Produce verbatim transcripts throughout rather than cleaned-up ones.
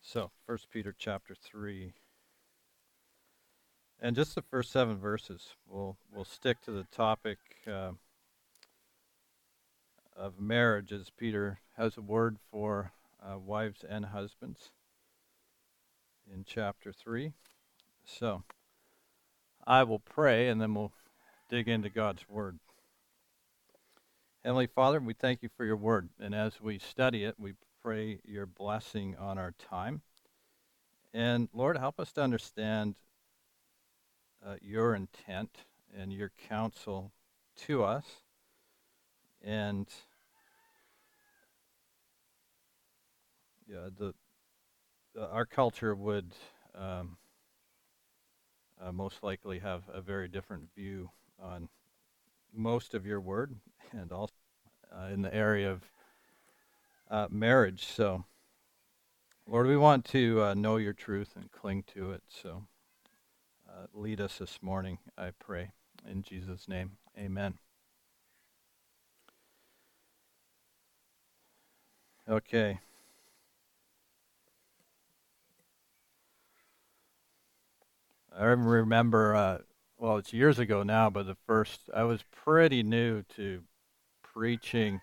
So, First Peter chapter three, and just the first seven verses. We'll we'll stick to the topic uh, of marriage, as Peter has a word for uh, wives and husbands in chapter three. So, I will pray, and then we'll dig into God's word. Heavenly Father, we thank you for your word, and as we study it, we pray your blessing on our time. And Lord, help us to understand uh, your intent and your counsel to us. And yeah, the, the our culture would um, uh, most likely have a very different view on most of your word, and also uh, in the area of uh, marriage. So, Lord, we want to uh, know your truth and cling to it. So, uh, lead us this morning, I pray, in Jesus' name. Amen. Okay. I remember, uh, well, it's years ago now, but the first, I was pretty new to preaching,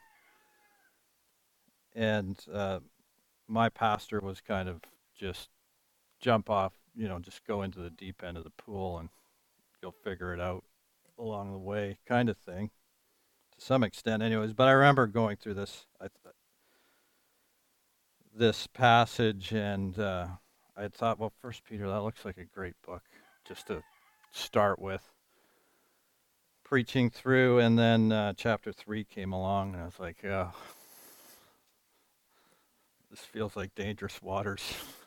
and uh, my pastor was kind of just jump off, you know, just go into the deep end of the pool and you'll figure it out along the way kind of thing to some extent anyways. But I remember going through this I th- this passage, and uh, I thought, well, First Peter, that looks like a great book just to start with preaching through. And then uh, chapter three came along, and I was like, oh, this feels like dangerous waters.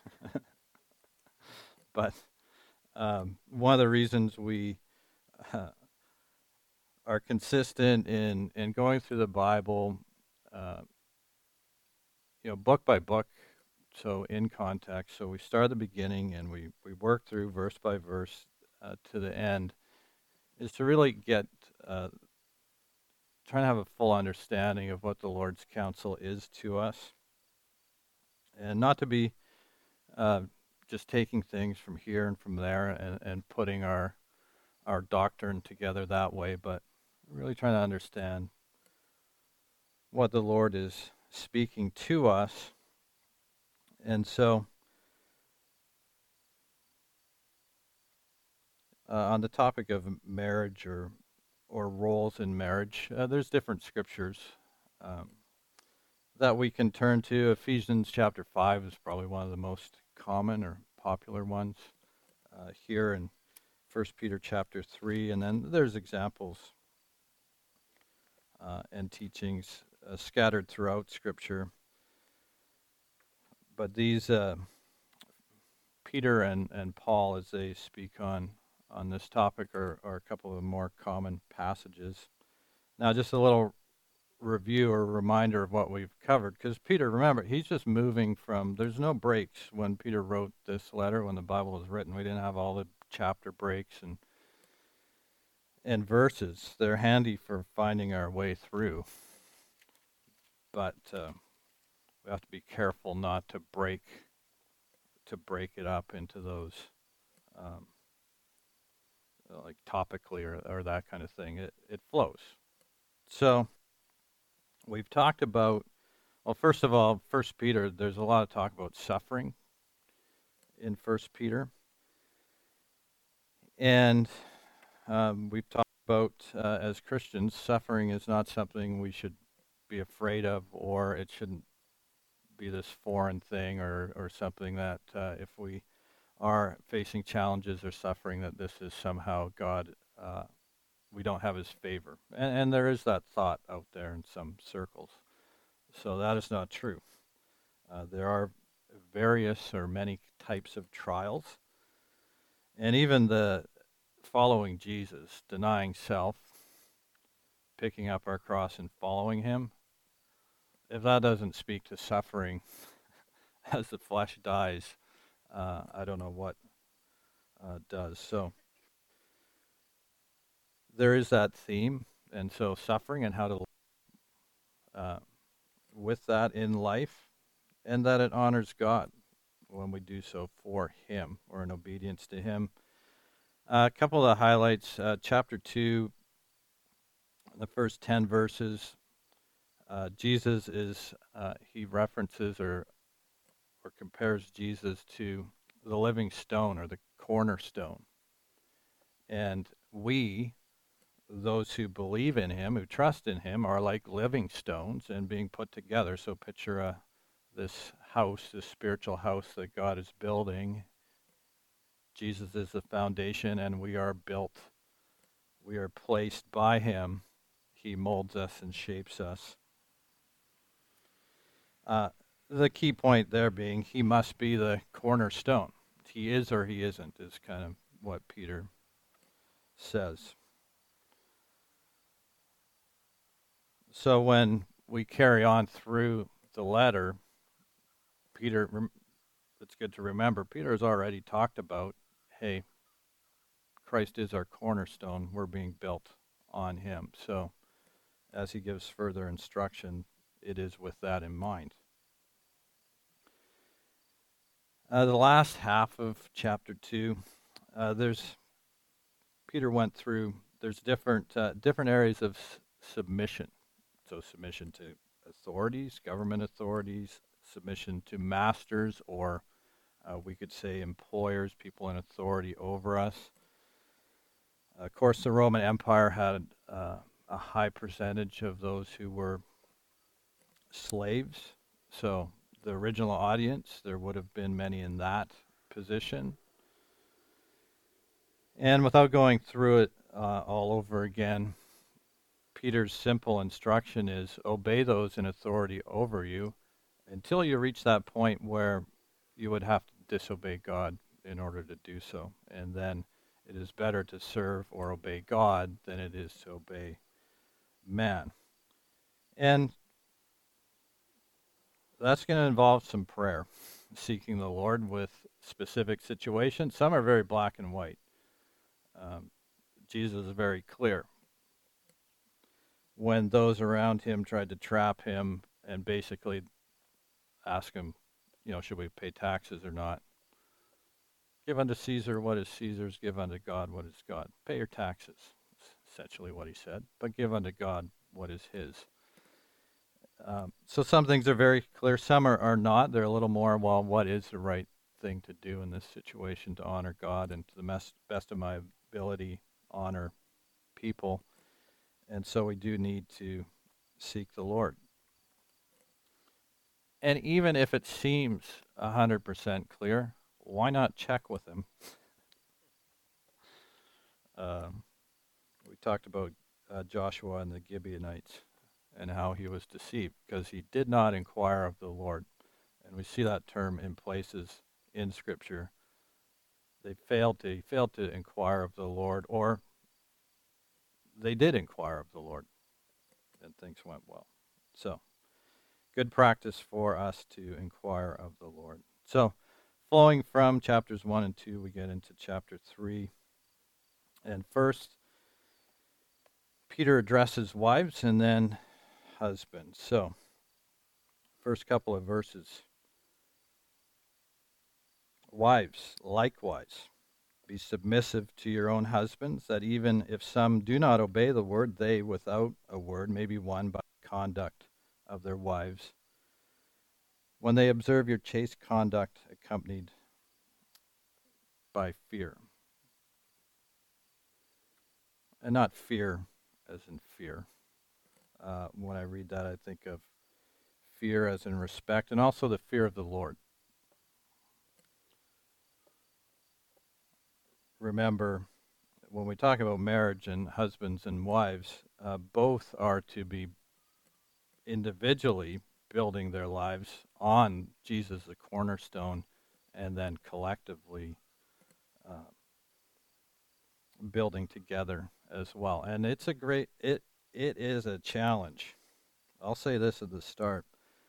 But um, one of the reasons we uh, are consistent in in going through the Bible, uh, you know, book by book, so in context. So we start at the beginning and we we work through verse by verse uh, to the end, is to really get uh, trying to have a full understanding of what the Lord's counsel is to us, and not to be uh, just taking things from here and from there and, and putting our our doctrine together that way, but really trying to understand what the Lord is speaking to us. And so, uh, on the topic of marriage or or roles in marriage, uh, there's different scriptures um, that we can turn to. Ephesians chapter five is probably one of the most common or popular ones uh, here, in First Peter chapter three, and then there's examples uh, and teachings uh, scattered throughout Scripture. But these uh, Peter and, and Paul, as they speak on on this topic, are, are a couple of the more common passages. Now, just a little review or reminder of what we've covered, because Peter, remember, he's just moving from, there's no breaks when Peter wrote this letter, when the Bible was written. We didn't have all the chapter breaks and and verses. They're handy for finding our way through, but uh, we have to be careful not to break to break it up into those um, like topically or, or that kind of thing. It it flows. So we've talked about, well, first of all, First Peter. There's a lot of talk about suffering in First Peter, and um, we've talked about uh, as Christians, suffering is not something we should be afraid of, or it shouldn't be this foreign thing, or or something that uh, if we are facing challenges or suffering, that this is somehow God. Uh, we don't have His favor, and, and there is that thought out there in some circles. So that is not true. Uh, there are various or many types of trials, and even the following Jesus, denying self, picking up our cross and following Him. If that doesn't speak to suffering as the flesh dies, uh, I don't know what uh, does. So there is that theme, and so suffering and how to uh, with that in life, and that it honors God. when we do so for Him or in obedience to Him. Uh, a couple of the highlights, uh, chapter two, the first ten verses, uh, Jesus is, uh, he references or, or compares Jesus to the living stone or the cornerstone. And we, those who believe in Him, who trust in Him, are like living stones and being put together. So picture a, this house, this spiritual house that God is building. Jesus is the foundation, and we are built. We are placed by Him. He molds us and shapes us. Uh, the key point there being He must be the cornerstone. He is or He isn't is kind of what Peter says. So when we carry on through the letter, Peter, it's good to remember, Peter has already talked about, hey, Christ is our cornerstone. We're being built on Him. So as he gives further instruction, it is with that in mind. Uh, the last half of chapter two, uh, there's Peter went through. There's different uh, different areas of s- submission. So submission to authorities, government authorities, submission to masters, or uh, we could say employers, people in authority over us. Of course, the Roman Empire had uh, a high percentage of those who were slaves. So the original audience, there would have been many in that position. And without going through it uh, all over again, Peter's simple instruction is obey those in authority over you until you reach that point where you would have to disobey God in order to do so. And then it is better to serve or obey God than it is to obey man. And that's going to involve some prayer, seeking the Lord with specific situations. Some are very black and white. Um, Jesus is very clear. When those around him tried to trap him and basically ask him, you know, should we pay taxes or not? Give unto Caesar what is Caesar's, give unto God what is God. Pay your taxes, essentially what he said, but give unto God what is his. Um, so some things are very clear, some are, are not. They're a little more, well, what is the right thing to do in this situation to honor God and to the mes- best of my ability honor people. And so we do need to seek the Lord. And even if it seems one hundred percent clear, why not check with him? Um, we talked about uh, Joshua and the Gibeonites and how he was deceived because he did not inquire of the Lord. And we see that term in places in Scripture. They failed to, he failed to inquire of the Lord, or they did inquire of the Lord, and things went well. So, good practice for us to inquire of the Lord. So, flowing from chapters one and two, we get into chapter three. And first, Peter addresses wives and then husbands. So, first couple of verses. Wives, likewise, be submissive to your own husbands, that even if some do not obey the word, they, without a word, may be won by the conduct of their wives, when they observe your chaste conduct accompanied by fear. And not fear as in fear. Uh, when I read that, I think of fear as in respect, and also the fear of the Lord. Remember, when we talk about marriage and husbands and wives, uh, both are to be individually building their lives on Jesus, the cornerstone, and then collectively uh, building together as well. And it's a great, it it is a challenge. I'll say this at the start.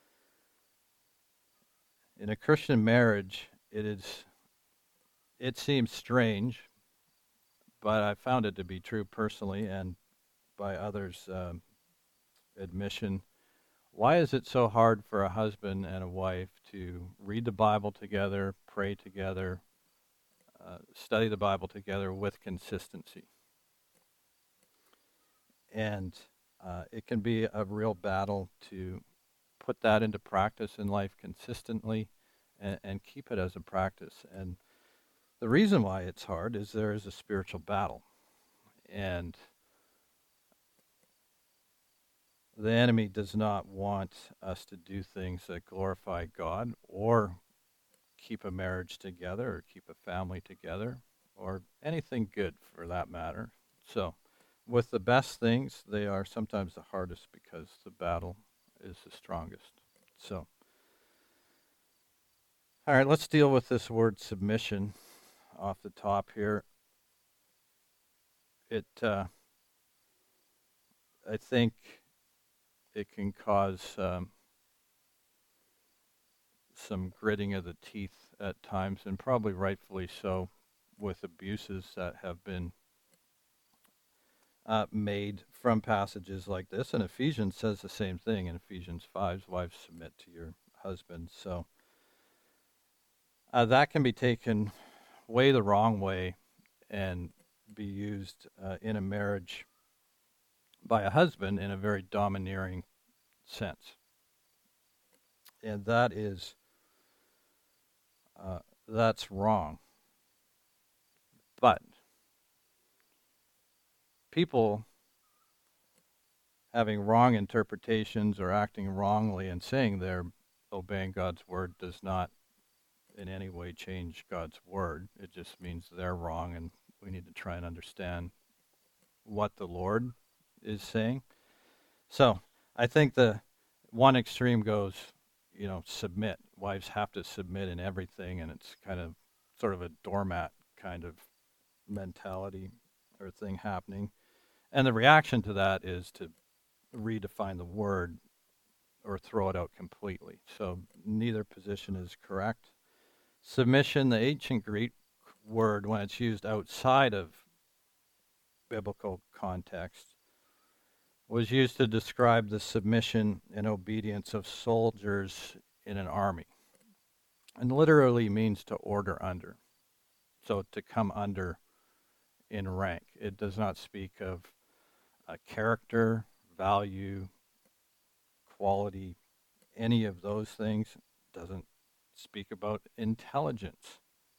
In a Christian marriage, it is, it seems strange, but I found it to be true personally and by others' um, admission. Why is it so hard for a husband and a wife to read the Bible together, pray together, uh, study the Bible together with consistency? And uh, it can be a real battle to put that into practice in life consistently and, and keep it as a practice. And the reason why it's hard is there is a spiritual battle. And the enemy does not want us to do things that glorify God or keep a marriage together or keep a family together or anything good for that matter. So, with the best things, they are sometimes the hardest because the battle is the strongest. So, all right, let's deal with this word submission off the top here. It, uh, I think, it can cause um, some gritting of the teeth at times, and probably rightfully so, with abuses that have been uh, made from passages like this. And Ephesians says the same thing in Ephesians five, wives, submit to your husbands. So uh, that can be taken way the wrong way and be used uh, in a marriage by a husband in a very domineering sense. And that is, uh, that's wrong. But people having wrong interpretations or acting wrongly and saying they're obeying God's word does not in any way change God's word. It just means they're wrong, and we need to try and understand what the Lord is saying. So I think the one extreme goes, you know, submit. Wives have to submit in everything, and it's kind of sort of a doormat kind of mentality or thing happening. And the reaction to that is to redefine the word or throw it out completely. So neither position is correct. Submission, the ancient Greek word, when it's used outside of biblical context, was used to describe the submission and obedience of soldiers in an army, and literally means to order under. So to come under in rank. It does not speak of uh, character, value, quality, any of those things. It doesn't speak about intelligence.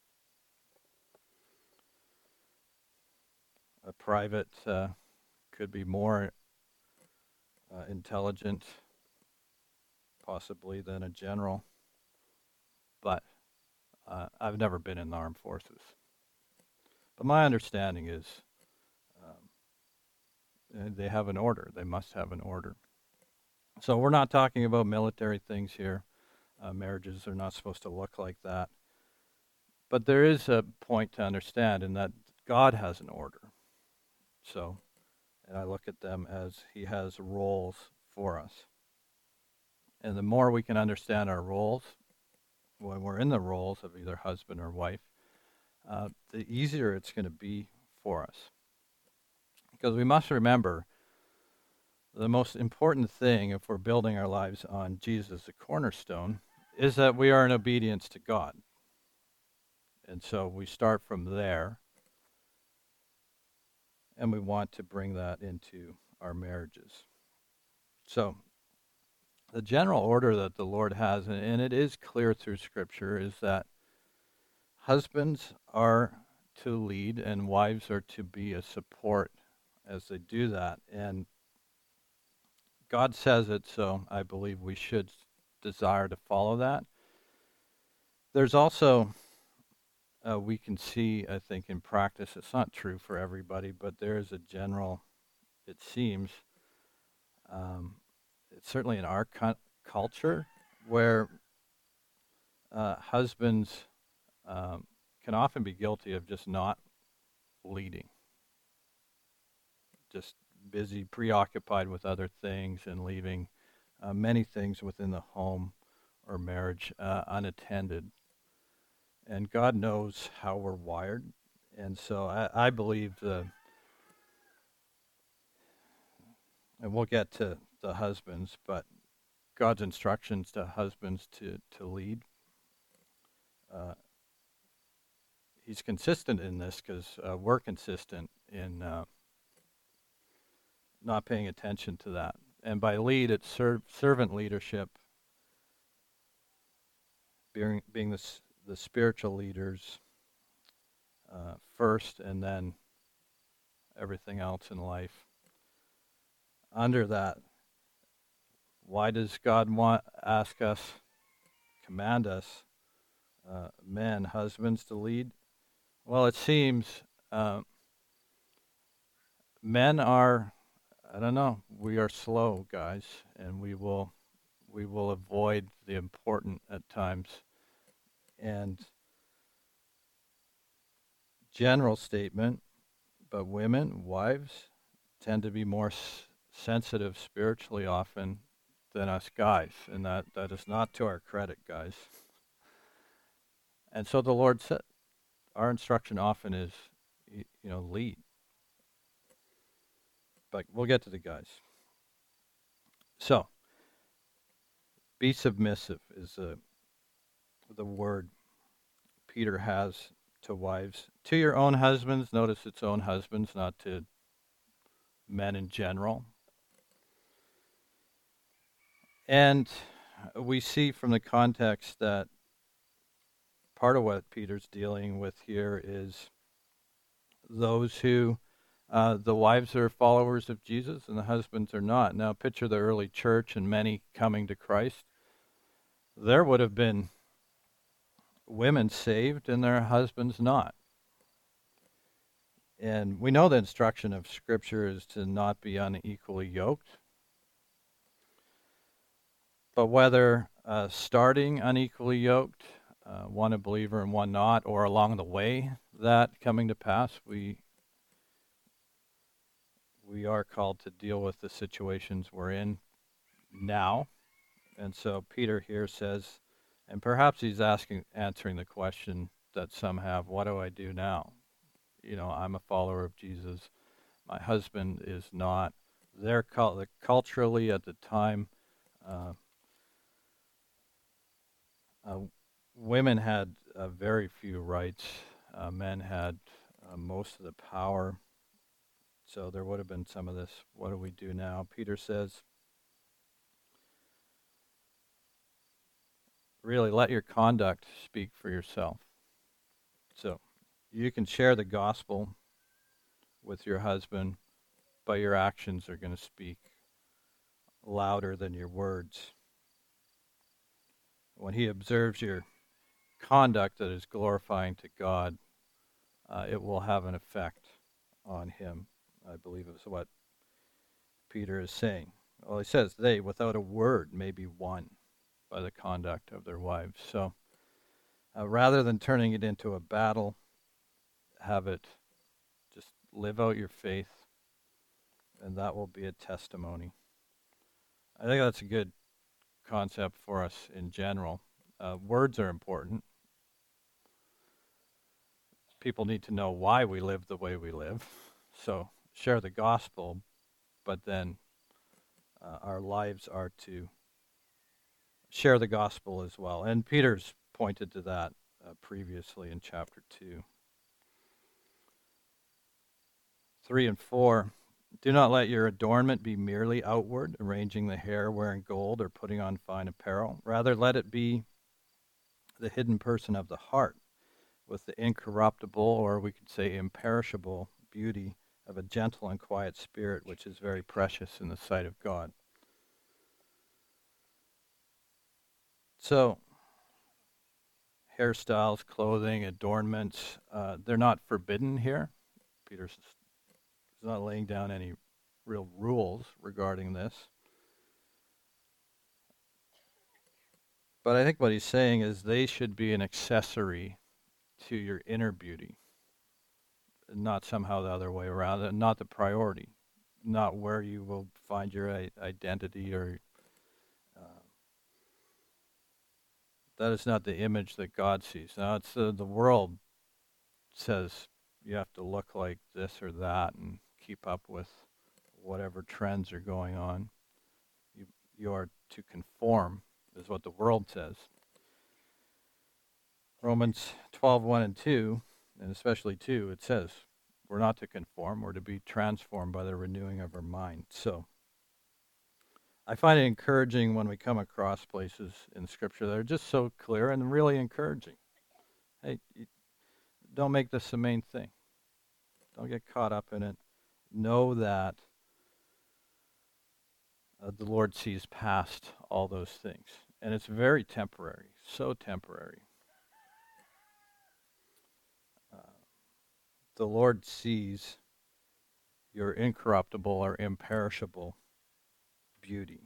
A private uh, could be more uh, intelligent, possibly, than a general, but uh, I've never been in the armed forces. But my understanding is um, uh, they have an order. They must have an order. So we're not talking about military things here. Uh, marriages are not supposed to look like that. But there is a point to understand in that God has an order. So, and I look at them as He has roles for us. And the more we can understand our roles, when we're in the roles of either husband or wife, uh, the easier it's going to be for us. Because we must remember the most important thing if we're building our lives on Jesus, the cornerstone, is that we are in obedience to God. And so we start from there, and we want to bring that into our marriages. So the general order that the Lord has, and it is clear through Scripture, is that husbands are to lead and wives are to be a support as they do that. And God says it, so I believe we should desire to follow that. There's also, uh, we can see, I think, in practice, it's not true for everybody, but there is a general, it seems, um, it's certainly in our cu- culture, where uh, husbands um, can often be guilty of just not leading, just busy, preoccupied with other things, and leaving uh, many things within the home or marriage uh, unattended. And God knows how we're wired. And so I, I believe, the, and we'll get to the husbands, but God's instructions to husbands to, to lead. Uh, he's consistent in this because uh, we're consistent in uh, not paying attention to that. And by lead, it's ser- servant leadership, being, being the, the spiritual leaders uh, first, and then everything else in life. Under that, why does God want ask us, command us, uh, men, husbands, to lead? Well, it seems uh, men are, I don't know, we are slow, guys, and we will we will avoid the important at times. And general statement, but women, wives, tend to be more s- sensitive spiritually often than us guys, and that, that is not to our credit, guys. And so the Lord said, our instruction often is, you know, lead. But we'll get to the guys. So, be submissive is the the word Peter has to wives. To your own husbands, notice it's own husbands, not to men in general. And we see from the context that part of what Peter's dealing with here is those who, uh, the wives are followers of Jesus and the husbands are not. Now, picture the early church and many coming to Christ. There would have been women saved and their husbands not. And we know the instruction of Scripture is to not be unequally yoked. But whether uh, starting unequally yoked, uh, one a believer and one not, or along the way that coming to pass, we we are called to deal with the situations we're in now. And so Peter here says, and perhaps he's asking, answering the question that some have: what do I do now? You know, I'm a follower of Jesus. My husband is not. They're cult- culturally at the time, uh, uh, women had uh, very few rights. Uh, men had uh, most of the power. So there would have been some of this. What do we do now? Peter says, really, let your conduct speak for yourself. So you can share the gospel with your husband, but your actions are going to speak louder than your words. When he observes your conduct that is glorifying to God, uh, it will have an effect on him. I believe is what Peter is saying. Well, he says they, without a word, may be won by the conduct of their wives. So uh, rather than turning it into a battle, have it just live out your faith, and that will be a testimony. I think that's a good concept for us in general. Uh, words are important. People need to know why we live the way we live. So share the gospel, but then uh, our lives are to share the gospel as well. And Peter's pointed to that uh, previously in chapter two. Three and four. Do not let your adornment be merely outward, arranging the hair, wearing gold, or putting on fine apparel. Rather, let it be the hidden person of the heart, with the incorruptible, or we could say imperishable, beauty of a gentle and quiet spirit, which is very precious in the sight of God. So, hairstyles, clothing, adornments, uh, they're not forbidden here. Peter's not laying down any real rules regarding this. But I think what he's saying is they should be an accessory to your inner beauty, not somehow the other way around, and not the priority, not where you will find your I- identity or uh, that is not the image that God sees. Now, it's uh, the world says you have to look like this or that and keep up with whatever trends are going on. You you are to conform, is what the world says. Romans twelve, one and two, and especially two, it says we're not to conform, we're to be transformed by the renewing of our mind. So I find it encouraging when we come across places in Scripture that are just so clear and really encouraging. Hey, don't make this the main thing. Don't get caught up in it. Know that uh, the Lord sees past all those things. And it's very temporary, so temporary. Uh, the Lord sees your incorruptible or imperishable beauty.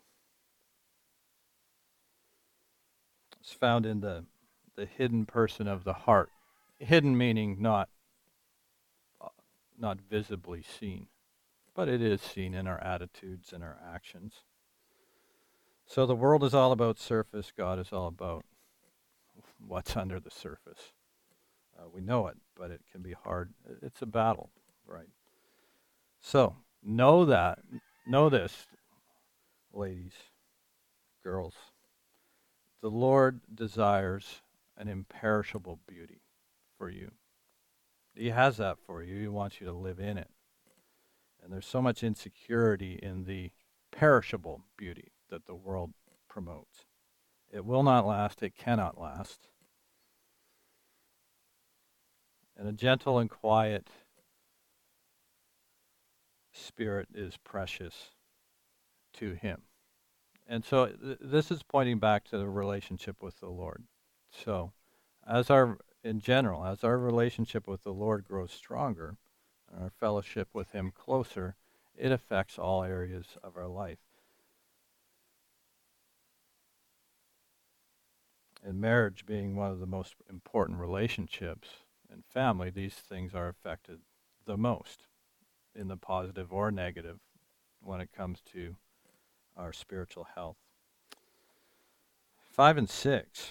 It's found in the, the hidden person of the heart. Hidden meaning not uh, not visibly seen, but it is seen in our attitudes and our actions. So the world is all about surface. God is all about what's under the surface. Uh, we know it, but it can be hard. It's a battle, right? So know that. Know this, ladies, girls. The Lord desires an imperishable beauty for you. He has that for you. He wants you to live in it. And there's so much insecurity in the perishable beauty that the world promotes. It will not last. It cannot last. And a gentle and quiet spirit is precious to him. And so th- this is pointing back to the relationship with the Lord. So as our, in general, as our relationship with the Lord grows stronger, and our fellowship with him closer, it affects all areas of our life. And marriage being one of the most important relationships, and family, these things are affected the most in the positive or negative when it comes to our spiritual health. Five and six,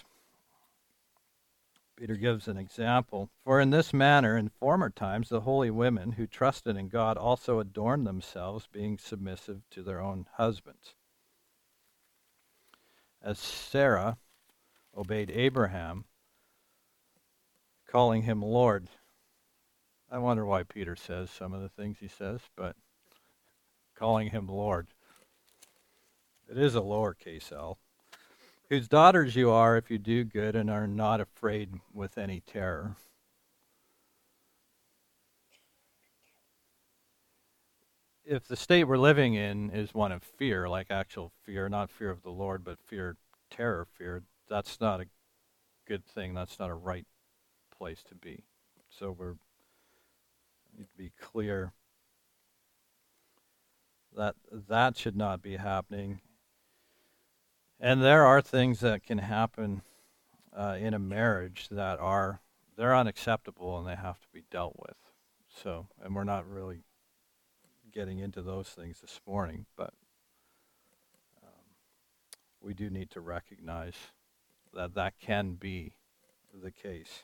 Peter gives an example. For in this manner, in former times, the holy women who trusted in God also adorned themselves, being submissive to their own husbands. As Sarah obeyed Abraham, calling him Lord. I wonder why Peter says some of the things he says, but calling him Lord. It is a lowercase l. Whose daughters you are if you do good and are not afraid with any terror. If the state we're living in is one of fear, like actual fear, not fear of the Lord, but fear, terror, fear, that's not a good thing. That's not a right place to be. So we need to be clear that that should not be happening. And there are things that can happen uh, in a marriage that are, they're unacceptable and they have to be dealt with. So, and we're not really getting into those things this morning, but um, we do need to recognize that that can be the case.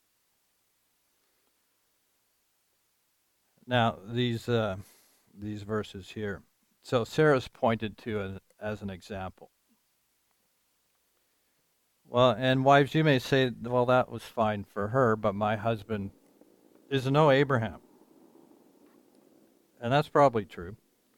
Now, these uh, these verses here. So Sarah's pointed to as, as an example. Well, and wives, you may say, well, that was fine for her, but my husband is no Abraham. And that's probably true.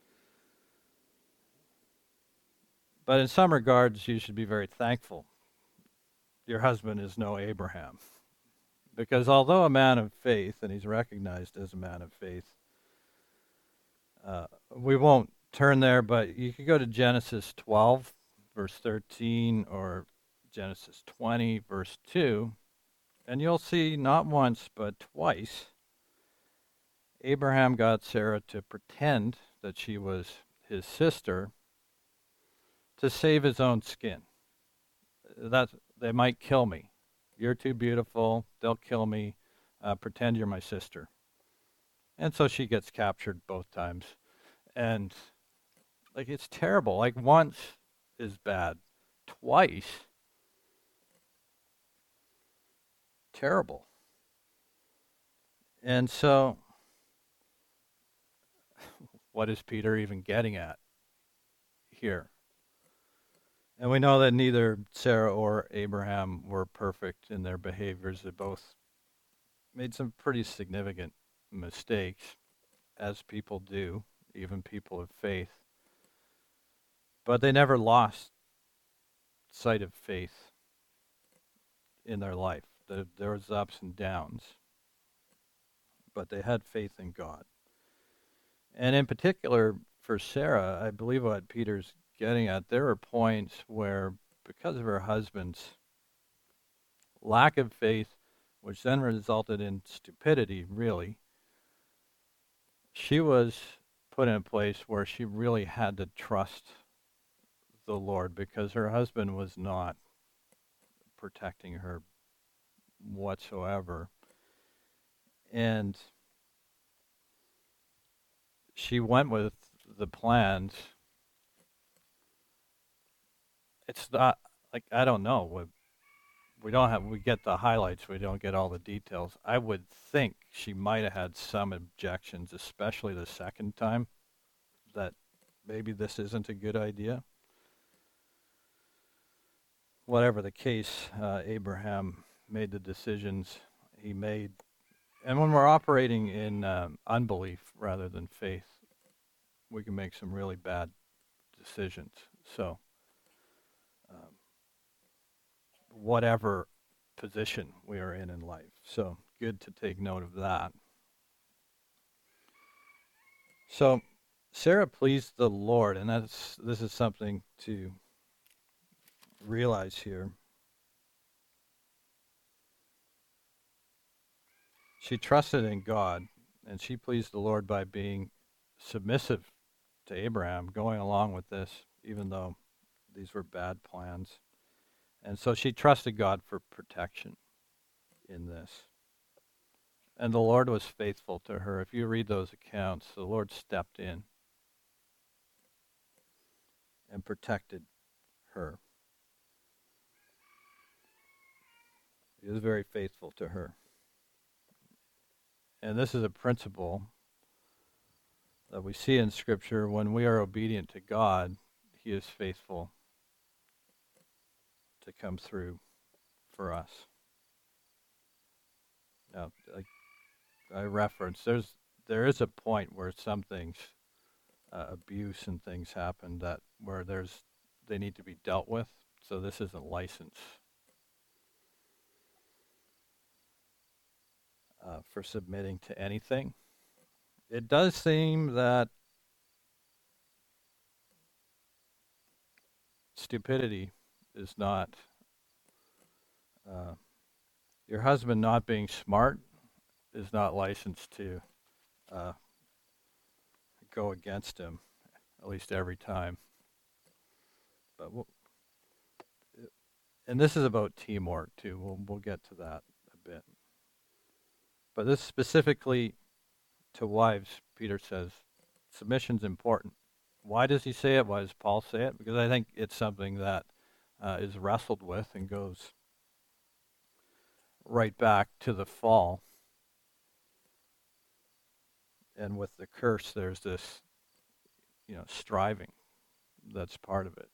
But in some regards, you should be very thankful your husband is no Abraham. Because although a man of faith, and he's recognized as a man of faith, uh, we won't turn there, but you could go to Genesis twelve, verse thirteen, or Genesis twenty, verse two, and you'll see not once, but twice, Abraham got Sarah to pretend that she was his sister to save his own skin. That they might kill me. You're too beautiful. They'll kill me. Uh, pretend you're my sister. And so she gets captured both times. And like it's terrible. Like once is bad. Twice, terrible. And so what is Peter even getting at here? And we know that neither Sarah or Abraham were perfect in their behaviors. They both made some pretty significant mistakes, as people do, even people of faith. But they never lost sight of faith in their life. The, there was ups and downs, but they had faith in God. And in particular, for Sarah, I believe what Peter's getting at, there are points where, because of her husband's lack of faith, which then resulted in stupidity, really, she was put in a place where she really had to trust the Lord because her husband was not protecting her whatsoever. And she went with the plans. It's not like, I don't know. We, we don't have, we get the highlights, we don't get all the details. I would think she might have had some objections, especially the second time, that maybe this isn't a good idea. Whatever the case, uh, Abraham made the decisions he made. And when we're operating in um, unbelief rather than faith, we can make some really bad decisions. So, um, whatever position we are in in life. So, good to take note of that. So, Sarah pleased the Lord, and that's this is something to realize here. She trusted in God, and she pleased the Lord by being submissive to Abraham, going along with this, even though these were bad plans. And so she trusted God for protection in this. And the Lord was faithful to her. If you read those accounts, the Lord stepped in and protected her. He was very faithful to her. And this is a principle that we see in Scripture. When we are obedient to God, He is faithful to come through for us. Now, like I referenced, there's there is a point where some things, uh, abuse and things happen that where there's they need to be dealt with. So this isn't license uh, for submitting to anything. It does seem that stupidity is not uh, your husband not being smart is not licensed to uh, go against him, at least every time. But we'll, and this is about teamwork too. We'll we'll get to that a bit. But this specifically to wives, Peter says, submission's important. Why does he say it? Why does Paul say it? Because I think it's something that uh, is wrestled with and goes right back to the fall. And with the curse, there's this, you know, striving that's part of it.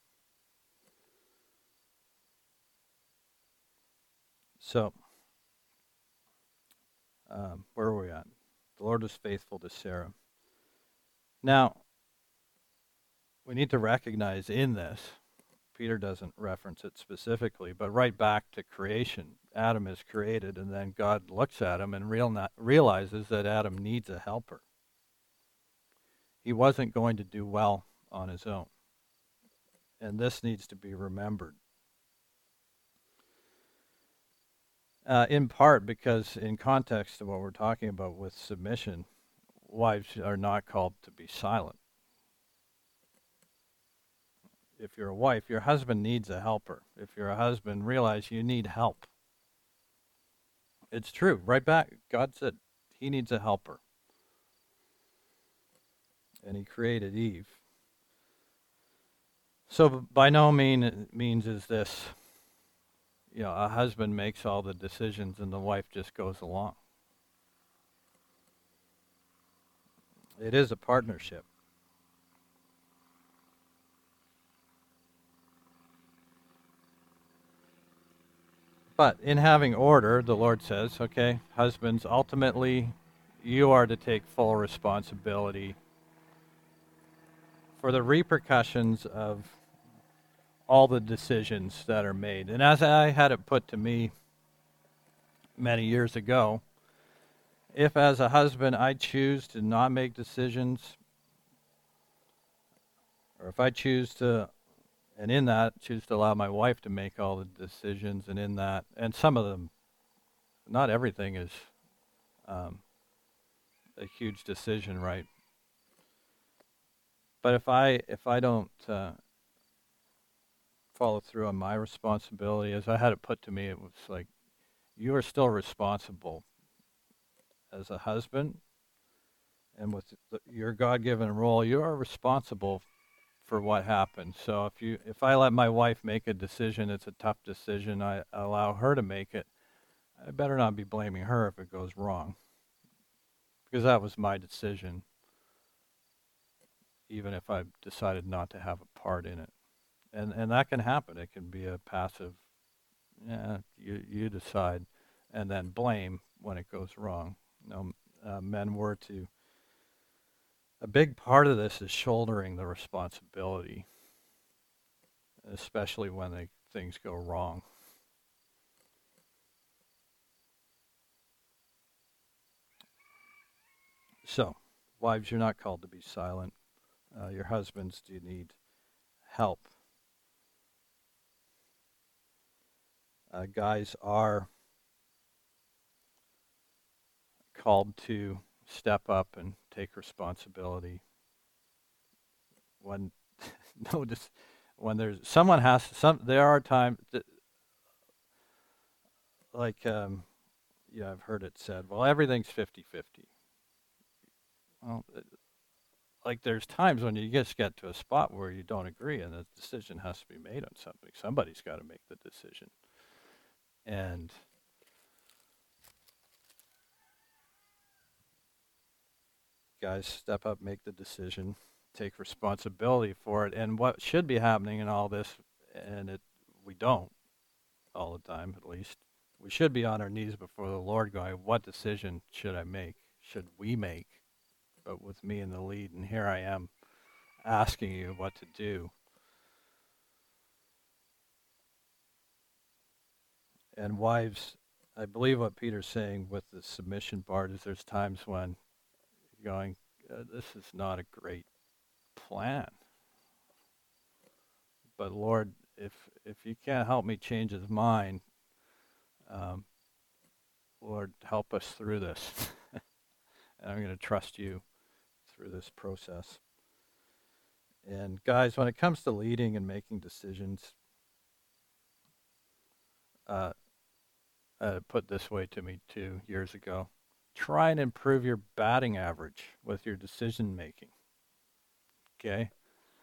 So, um, where are we at? The Lord was faithful to Sarah. Now, we need to recognize in this, Peter doesn't reference it specifically, but right back to creation, Adam is created, and then God looks at him and real not, realizes that Adam needs a helper. He wasn't going to do well on his own. And this needs to be remembered. Uh, in part because, in context to what we're talking about with submission, wives are not called to be silent. If you're a wife, your husband needs a helper. If you're a husband, realize you need help. It's true. Right back, God said he needs a helper. And he created Eve. So by no mean means is this, you know, a husband makes all the decisions and the wife just goes along. It is a partnership. But in having order, the Lord says, okay, husbands, ultimately, you are to take full responsibility for the repercussions of all the decisions that are made. And as I had it put to me many years ago, if as a husband I choose to not make decisions, or if I choose to, and in that, choose to allow my wife to make all the decisions, and in that, and some of them, not everything is um, a huge decision, right? But if I if I don't uh, follow through on my responsibility, as I had it put to me, it was like you are still responsible as a husband, and with the, your God-given role, you are responsible for what happens. So if you if I let my wife make a decision, it's a tough decision. I allow her to make it. I better not be blaming her if it goes wrong, because that was my decision, even if I decided not to have a part in it. And and that can happen. It can be a passive, yeah, you you decide, and then blame when it goes wrong. You know, uh, men were to. A big part of this is shouldering the responsibility, especially when they, things go wrong. So, wives, you're not called to be silent. Uh, your husbands do need help. Uh, guys are called to step up and take responsibility when notice when there's someone has some there are times that, like um yeah, I've heard it said, well, everything's fifty-fifty. Well, it, like there's times when you just get to a spot where you don't agree and the decision has to be made on something. Somebody's got to make the decision. And guys, step up, make the decision, take responsibility for it. And what should be happening in all this, and it we don't all the time, at least, we should be on our knees before the Lord going, what decision should I make? Should we make? But with me in the lead, and here I am asking you what to do. And wives, I believe what Peter's saying with the submission part is there's times when you're going, uh, this is not a great plan. But Lord, if if you can't help me change his mind, um, Lord, help us through this. And I'm going to trust you through this process. And guys, when it comes to leading and making decisions, uh, uh, put this way to me two years ago, try and improve your batting average with your decision making. Okay?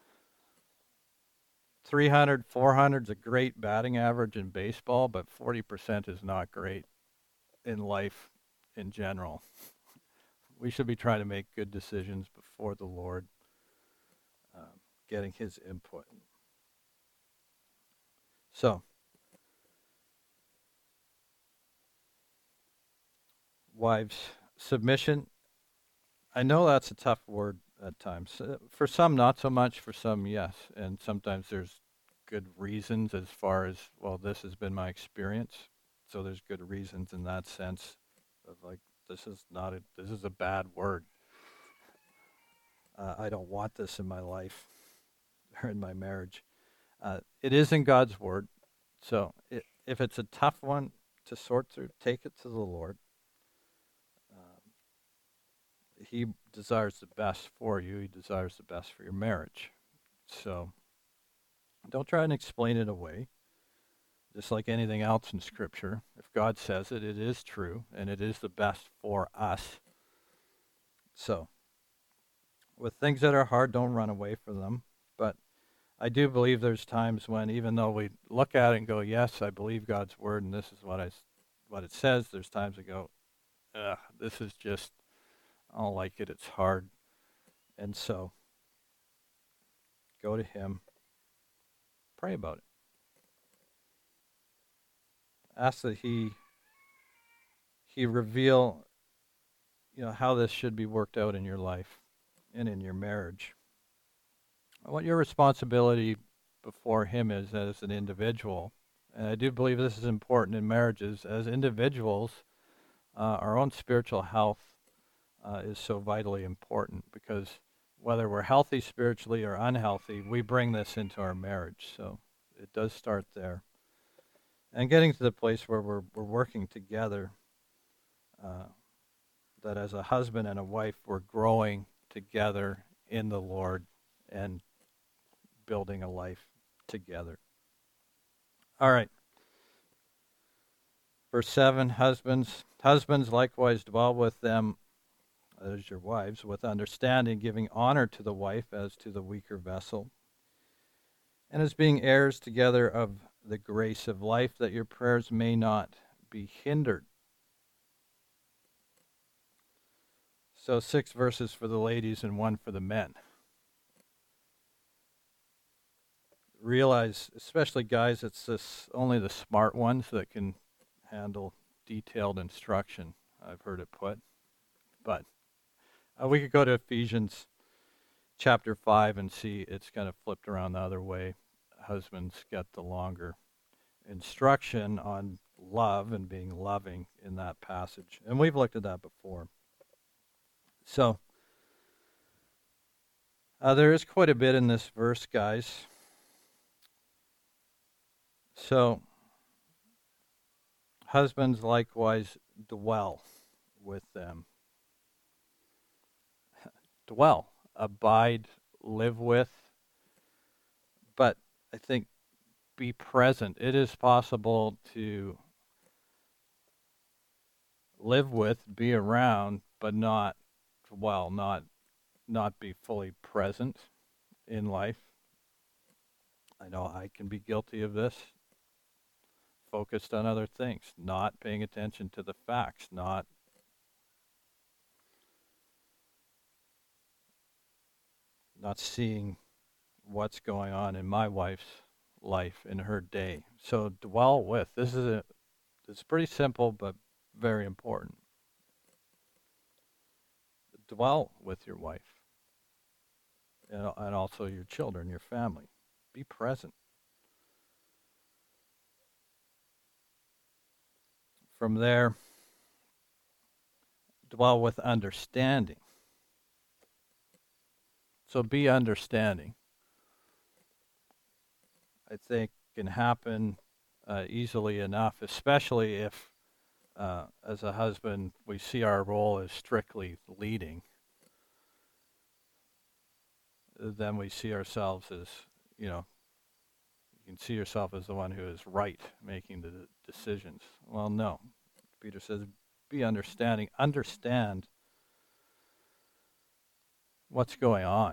three hundred, four hundred is a great batting average in baseball, but forty percent is not great in life in general. We should be trying to make good decisions before the Lord, um, getting his input. So, wives, submission. I know that's a tough word at times. Uh, for some, not so much. For some, yes. And sometimes there's good reasons as far as, well, this has been my experience. So there's good reasons in that sense of like, this is not a, this is a bad word. Uh, I don't want this in my life or in my marriage. Uh, it is in God's word. So it, if it's a tough one to sort through, take it to the Lord. Um, he desires the best for you. He desires the best for your marriage. So don't try and explain it away. Just like anything else in Scripture, if God says it, it is true, and it is the best for us. So, with things that are hard, don't run away from them. But I do believe there's times when, even though we look at it and go, yes, I believe God's word, and this is what I, what it says, there's times I go, ugh, this is just, I don't like it, it's hard. And so, go to Him, pray about it. ask that he he reveal, you know, how this should be worked out in your life and in your marriage. What your responsibility before him is as an individual. And I do believe this is important in marriages. As individuals, uh, our own spiritual health uh, is so vitally important, because whether we're healthy spiritually or unhealthy, we bring this into our marriage. So it does start there. And getting to the place where we're, we're working together, uh, that as a husband and a wife, we're growing together in the Lord and building a life together. All right. Verse seven, husbands, husbands likewise dwell with them, as your wives, with understanding, giving honor to the wife as to the weaker vessel, and as being heirs together of the grace of life, that your prayers may not be hindered. So six verses for the ladies and one for the men. Realize, especially guys, it's this, only the smart ones that can handle detailed instruction, I've heard it put. But uh, we could go to Ephesians chapter five and see it's kind of flipped around the other way. Husbands get the longer instruction on love and being loving in that passage. And we've looked at that before. So uh, there is quite a bit in this verse, guys. So husbands likewise dwell with them. Dwell, abide, live with. But I think be present. It is possible to live with, be around, but not dwell, not not be fully present in life. I know I can be guilty of this. Focused on other things, not paying attention to the facts, not not seeing what's going on in my wife's life in her day. So dwell with. This is a it's pretty simple but very important. Dwell with your wife and, and also your children, your family. Be present. From there, dwell with understanding. So be understanding. I think can happen uh, easily enough, especially if, uh, as a husband, we see our role as strictly leading. Then we see ourselves as, you know, you can see yourself as the one who is right, making the decisions. Well, no. Peter says, be understanding. Understand what's going on.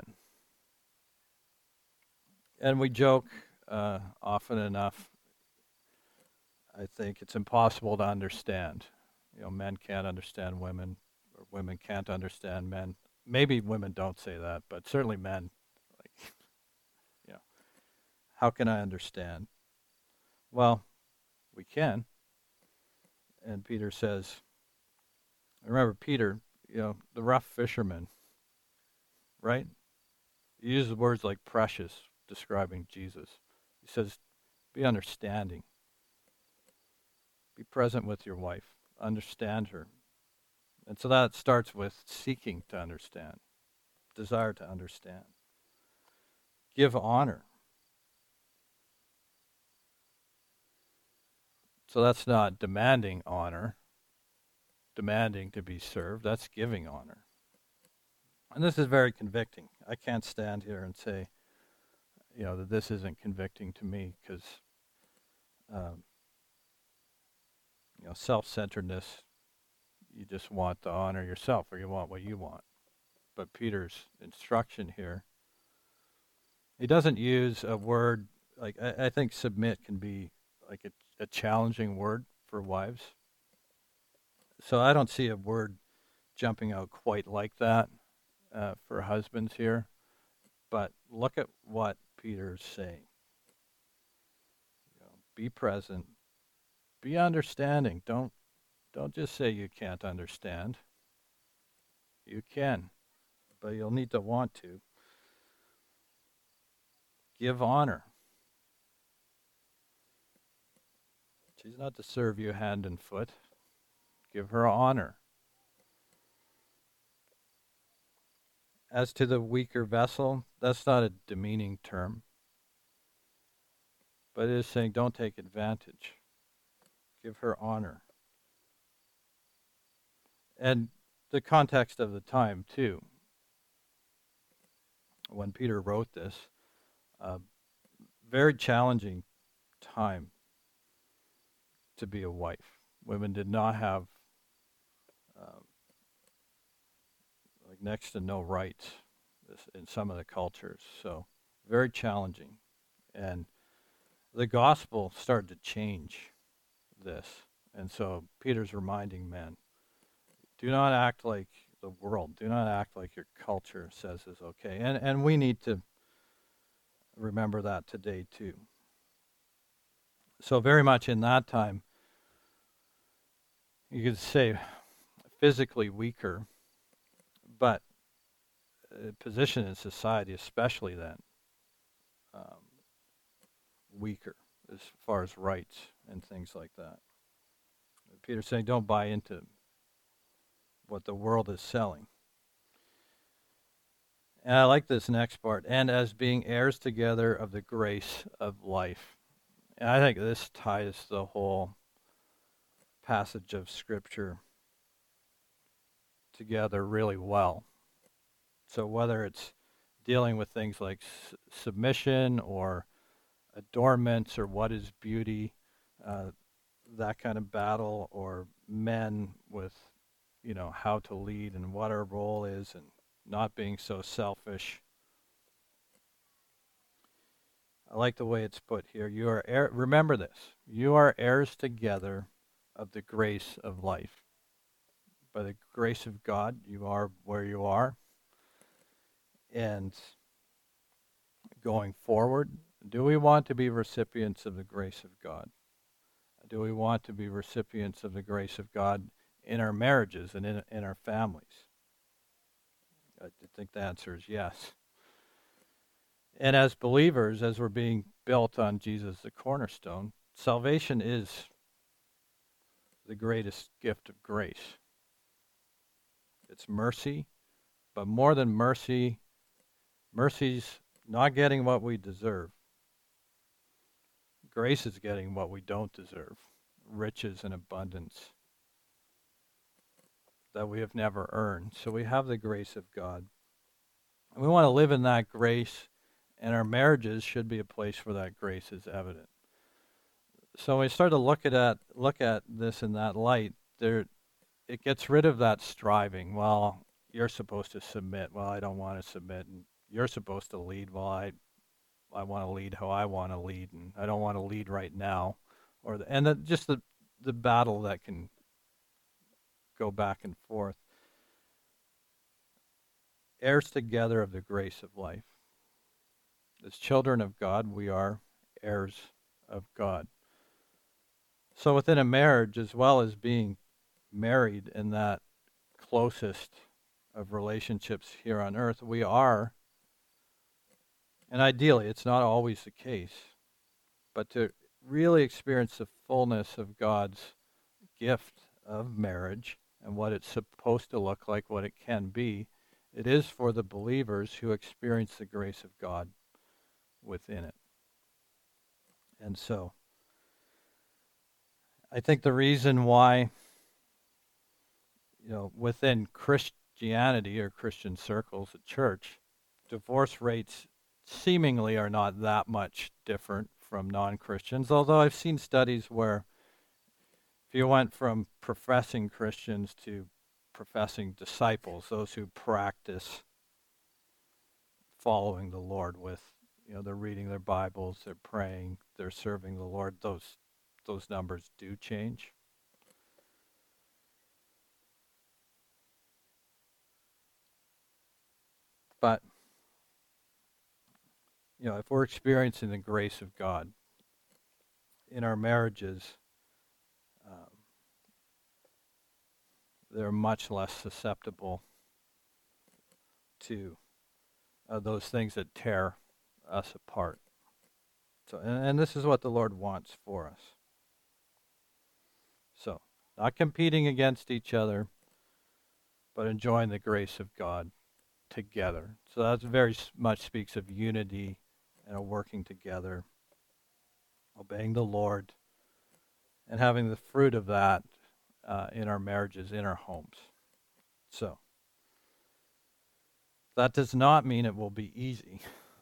And we joke uh, often enough, I think it's impossible to understand. You know, men can't understand women, or women can't understand men. Maybe women don't say that, but certainly men, like, you know, how can I understand? Well, we can. And Peter says, remember Peter, you know, the rough fisherman, right? He uses words like precious, describing Jesus. He says, be understanding. Be present with your wife. Understand her. And so that starts with seeking to understand, desire to understand. Give honor. So that's not demanding honor, demanding to be served. That's giving honor. And this is very convicting. I can't stand here and say, you know, that this isn't convicting to me, because, um, you know, self-centeredness, you just want to honor yourself, or you want what you want. But Peter's instruction here, he doesn't use a word like, I, I think submit can be like a, a challenging word for wives. So I don't see a word jumping out quite like that uh, for husbands here. But look at what Peter's saying. You know, be present, Be understanding. Don't don't just say you can't understand. You can, but you'll need to want to. Give honor. She's not to serve you hand and foot. Give her honor. As to the weaker vessel, that's not a demeaning term, but it is saying don't take advantage. Give her honor. And the context of the time, too, when Peter wrote this, uh, very challenging time to be a wife. Women did not have um, like next to no rights in some of the cultures, so very challenging. And the gospel started to change this, and so Peter's reminding men: do not act like the world. Do not act like your culture says is okay. And and we need to remember that today too. So very much in that time, you could say physically weaker, but uh, position in society, especially then, um, weaker as far as rights and things like that. Peter's saying don't buy into what the world is selling. And I like this next part. And as being heirs together of the grace of life. And I think this ties the whole passage of Scripture together really well. So whether it's dealing with things like s- submission or adornments or what is beauty, uh, that kind of battle, or men with, you know, how to lead and what our role is and not being so selfish. I like the way it's put here. You are heir- remember this. You are heirs together of the grace of life. By the grace of God, you are where you are. And going forward, do we want to be recipients of the grace of God? Do we want to be recipients of the grace of God in our marriages and in, in our families? I think the answer is yes. And as believers, as we're being built on Jesus, the cornerstone, salvation is the greatest gift of grace. It's mercy, but more than mercy, mercy's not getting what we deserve. Grace is getting what we don't deserve, riches and abundance that we have never earned. So we have the grace of God. And we want to live in that grace, and our marriages should be a place where that grace is evident. So when we start to look at that, look at this in that light, there it gets rid of that striving. Well, you're supposed to submit. Well, I don't want to submit. And you're supposed to lead. Well, I I want to lead how I want to lead, and I don't want to lead right now. Or the, and the, just the the battle that can go back and forth. Heirs together of the grace of life. As children of God, we are heirs of God. So within a marriage, as well as being married in that closest of relationships here on earth, we are, and ideally, it's not always the case, but to really experience the fullness of God's gift of marriage and what it's supposed to look like, what it can be, it is for the believers who experience the grace of God within it. And so, I think the reason why, you know, within Christianity or Christian circles at church, divorce rates seemingly are not that much different from non-Christians, although I've seen studies where if you went from professing Christians to professing disciples, those who practice following the Lord with, you know, they're reading their Bibles, they're praying, they're serving the Lord, those those numbers do change. But, you know, if we're experiencing the grace of God in our marriages, they're much less susceptible to uh, those things that tear us apart. So, and, and this is what the Lord wants for us. So, not competing against each other, but enjoying the grace of God together. So that very much speaks of unity and a working together, obeying the Lord, and having the fruit of that uh, in our marriages, in our homes. So, that does not mean it will be easy.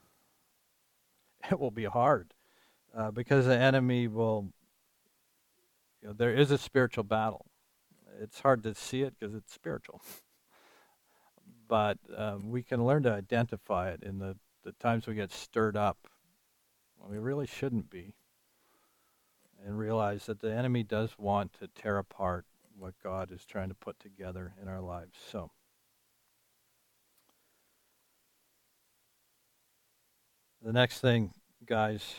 It will be hard uh, because the enemy will, you know, there is a spiritual battle. It's hard to see it because it's spiritual. But um, we can learn to identify it in the, the times we get stirred up when we really shouldn't be, and realize that the enemy does want to tear apart what God is trying to put together in our lives. So, the next thing, guys,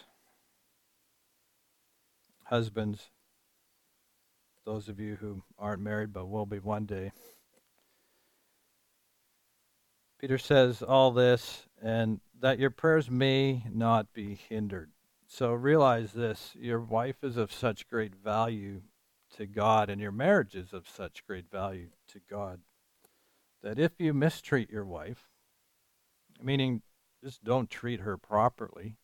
husbands, those of you who aren't married but will be one day, Peter says all this, and that your prayers may not be hindered. So realize this, your wife is of such great value to God, and your marriage is of such great value to God, that if you mistreat your wife, meaning just don't treat her properly,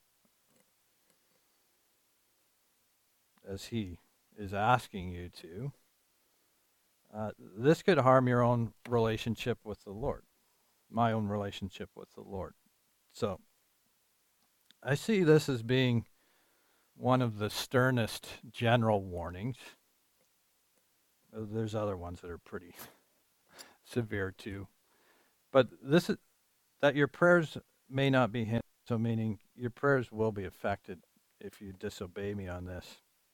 as he is asking you to, uh, this could harm your own relationship with the Lord, my own relationship with the Lord. So I see this as being one of the sternest general warnings. There's other ones that are pretty severe too. But this is that your prayers may not be hindered, so meaning your prayers will be affected if you disobey me on this.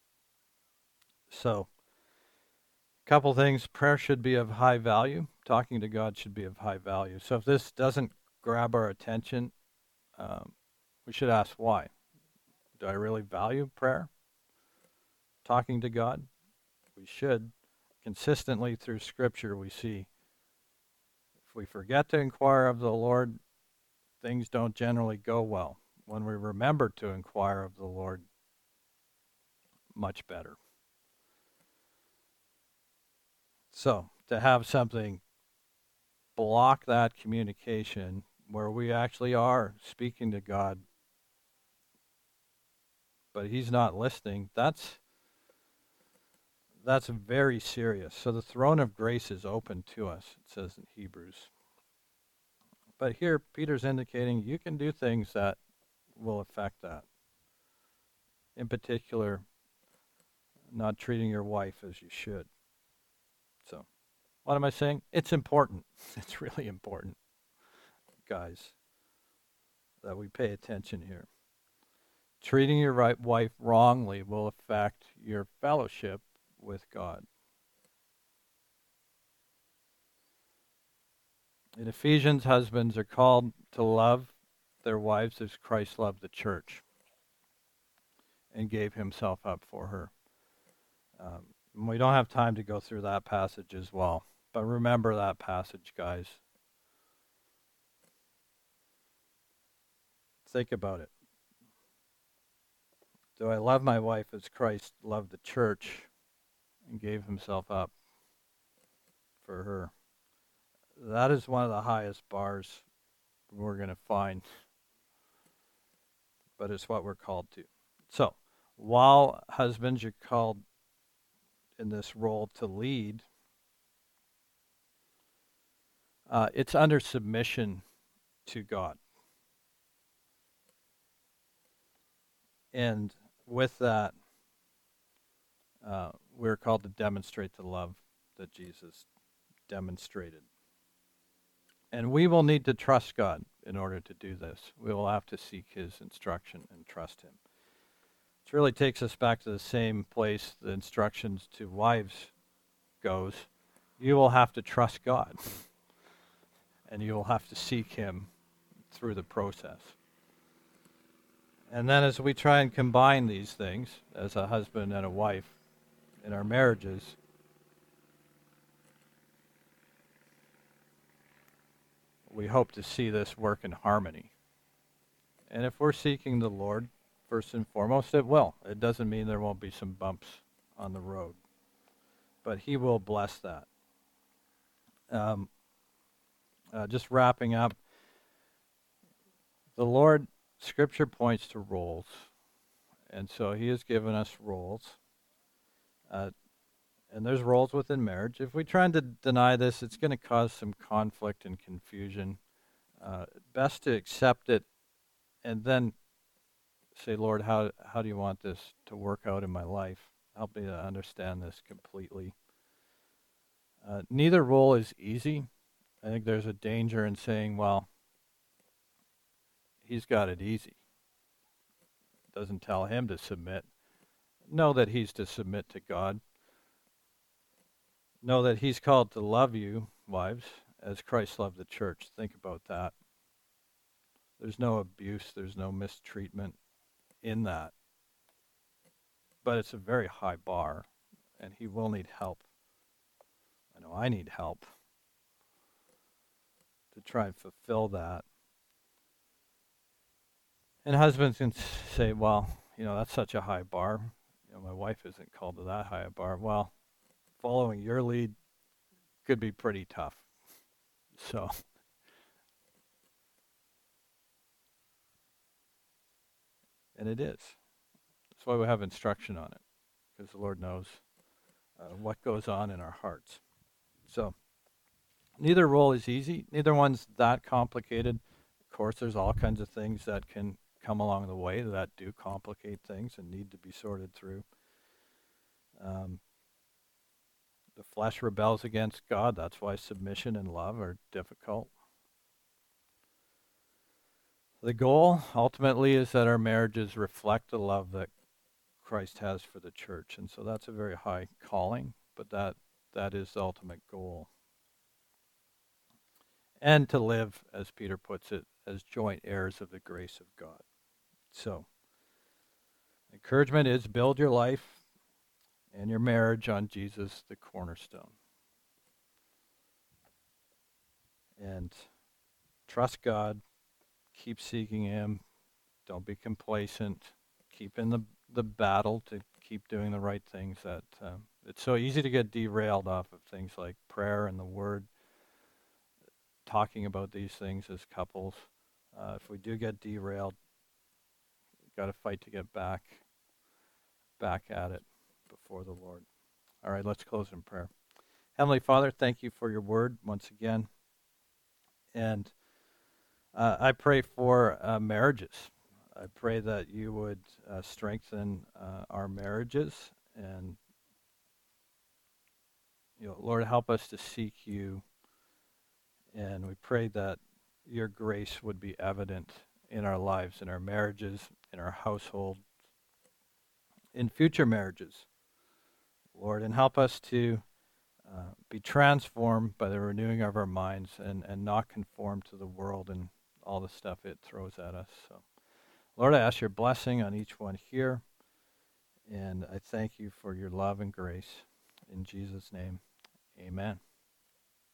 So, a couple things. Prayer should be of high value. Talking to God should be of high value. So if this doesn't grab our attention, um, we should ask why. Do I really value prayer? Talking to God? We should. Consistently through Scripture, we see if we forget to inquire of the Lord, things don't generally go well. When we remember to inquire of the Lord, much better. So, to have something block that communication where we actually are speaking to God, but he's not listening, that's that's very serious. So the throne of grace is open to us, it says in Hebrews. But here, Peter's indicating you can do things that will affect that. In particular, not treating your wife as you should. So, what am I saying? It's important. It's really important, guys, that we pay attention here. Treating your right wife wrongly will affect your fellowship with God. In Ephesians, husbands are called to love their wives as Christ loved the church and gave himself up for her. Um, we don't have time to go through that passage as well, but remember that passage, guys. Think about it. Do I love my wife as Christ loved the church and gave himself up for her? That is one of the highest bars we're going to find, but it's what we're called to. So, while husbands, you're called in this role to lead, uh, it's under submission to God. And with that, uh, we're called to demonstrate the love that Jesus demonstrated. And we will need to trust God in order to do this. We will have to seek his instruction and trust him. This really takes us back to the same place the instructions to wives goes. You will have to trust God, and you will have to seek him through the process. And then as we try and combine these things as a husband and a wife in our marriages, we hope to see this work in harmony. And if we're seeking the Lord, first and foremost, it will. It doesn't mean there won't be some bumps on the road, but he will bless that. Um, uh, just wrapping up, the Lord, Scripture points to roles, and so he has given us roles. Uh, and there's roles within marriage. If we try to deny this, it's going to cause some conflict and confusion. Uh, best to accept it and then say, Lord, how how do you want this to work out in my life? Help me to understand this completely. Uh, neither role is easy. I think there's a danger in saying, well, he's got it easy. Doesn't tell him to submit. Know that he's to submit to God. Know that he's called to love you, wives, as Christ loved the church. Think about that. There's no abuse. There's no mistreatment in that. But it's a very high bar, and he will need help. I know I need help to try and fulfill that. And husbands can say, well, you know, that's such a high bar. You know, my wife isn't called to that high a bar. Well, following your lead could be pretty tough. So, and it is. That's why we have instruction on it, because the Lord knows uh, what goes on in our hearts. So, neither role is easy. Neither one's that complicated. Of course, there's all kinds of things that can come along the way that do complicate things and need to be sorted through. Um, the flesh rebels against God. That's why submission and love are difficult. The goal, ultimately, is that our marriages reflect the love that Christ has for the church. And so that's a very high calling, but that that is the ultimate goal. And to live, as Peter puts it, as joint heirs of the grace of God. So, encouragement is build your life and your marriage on Jesus, the cornerstone. And trust God, keep seeking him, don't be complacent, keep in the, the battle to keep doing the right things. That um, it's so easy to get derailed off of things like prayer and the word, talking about these things as couples. Uh, if we do get derailed, we've got to fight to get back, back at it before the Lord. All right, let's close in prayer. Heavenly Father, thank you for your word once again. And uh, I pray for uh, marriages. I pray that you would uh, strengthen uh, our marriages. And, you know, Lord, help us to seek you. And we pray that your grace would be evident in our lives, in our marriages, in our household, in future marriages, Lord, and help us to uh, be transformed by the renewing of our minds and, and not conform to the world and all the stuff it throws at us. So, Lord, I ask your blessing on each one here, and I thank you for your love and grace. In Jesus' name, amen.